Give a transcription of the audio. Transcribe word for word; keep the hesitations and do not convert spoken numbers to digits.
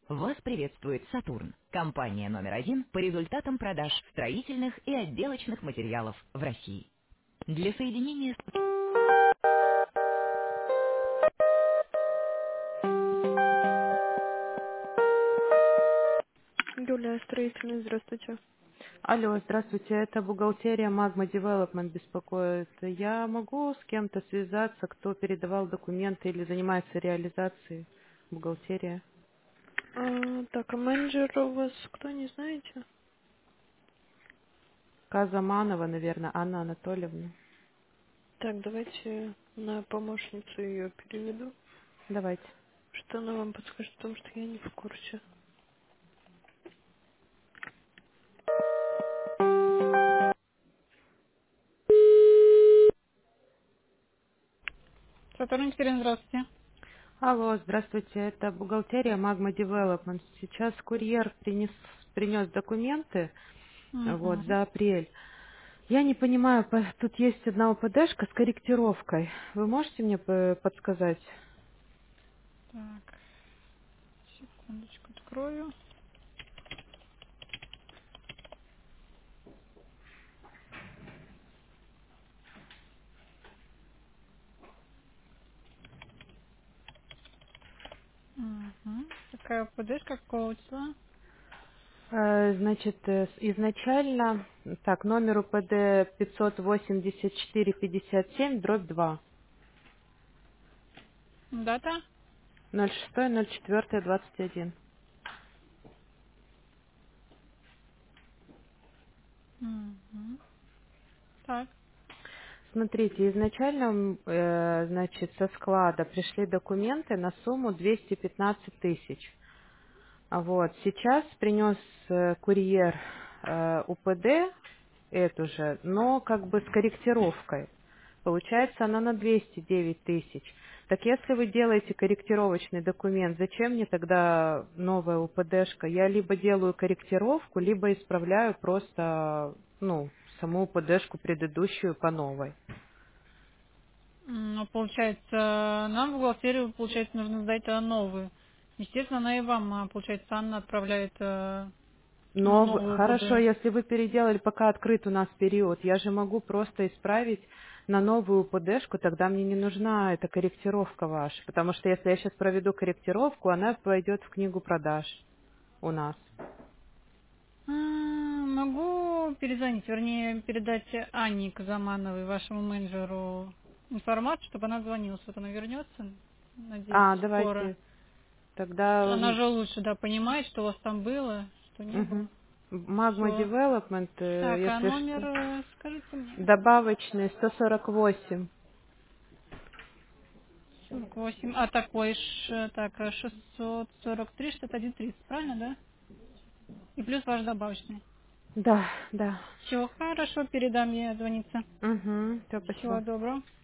Вас приветствует «Сатурн», компания номер один по результатам продаж строительных и отделочных материалов в России. Для соединения с... Юлия, строительный, здравствуйте. Алло, здравствуйте, это бухгалтерия Magma Development беспокоит. Я могу с кем-то связаться, кто передавал документы или занимается реализацией бухгалтерия? А, так, а менеджер у вас кто, не знаете? Казаманова, наверное, Анна Анатольевна. Так, давайте на помощницу ее переведу, Давайте. что она вам подскажет, потому что я не в курсе. Сатурн, теперь здравствуйте. Алло, здравствуйте, это бухгалтерия Magma Development. Сейчас курьер принес, принес документы вот, Угу. за апрель. Я не понимаю, по- тут есть одна ОПДшка с корректировкой. Вы можете мне п- подсказать? Так, секундочку, открою. Угу. Какая поддержка, какого числа? Э, Значит, э, с- изначально, так, номер УПД пятьсот восемьдесят четыре пятьдесят семь дробь два, Дата? ноль шесть ноль четыре двадцать один. Угу. Так. Смотрите, изначально, м, э, значит, со склада пришли документы на сумму двести пятнадцать тысяч. А Вот, сейчас принес э, курьер э, УПД эту же, но как бы с корректировкой. Получается она на двести девять тысяч. Так если вы делаете корректировочный документ, зачем мне тогда новая УПДшка? Я либо делаю корректировку, либо исправляю просто, ну, саму УПДшку предыдущую по новой. М, Ну, получается, нам в бухгалтерию, получается, нужно сдать э, новую. Естественно, она и вам, а, получается, Анна отправляет э, ну, Но в- новую хорошо, УПД. если вы переделали, пока открыт у нас период, я же могу просто исправить на новую ПДшку, тогда мне не нужна эта корректировка ваша, потому что если я сейчас проведу корректировку, она пойдет в книгу продаж у нас. А, Могу перезвонить, вернее, передать Анне Казамановой, вашему менеджеру, информацию, чтобы она звонила. Вот она вернется, надеюсь, А, скоро. давайте тогда Она м, же лучше, да, понимает, что у вас там было, что не было. мгм. Magma Все. Development, э, Так, а если номер что, э, скажите мне. добавочный сто сорок восемь. сорок восемь. А такой ж, так, э, шестьсот сорок три, шестьдесят один тридцать, правильно, да? И плюс ваш добавочный. Да, да. Все, хорошо, передам, я звониться. Угу, все, Всего спасибо. доброго.